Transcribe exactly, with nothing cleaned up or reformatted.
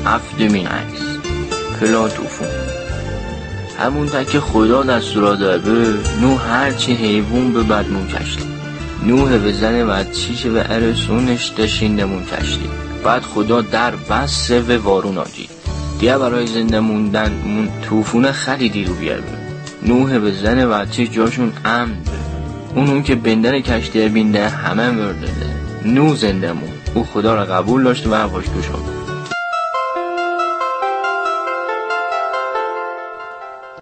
هفت من عکس پلا طوفون. همون تا که خدا دستورا داده نوح هرچی حیوان به بدمون کشتی. نوح به زن و چیش به ارسونش داشیندمون کشتی. بعد خدا در بس و وارون آجید دیگه برای زنده موندن مون طوفون خیلی دیرو بیاره. نوح به زن و چیش جاشون امن ده. اونون که بندن کشتی بینده همه مرده. نوح زنده مون او خدا را قبول داشت و هواش تو شد.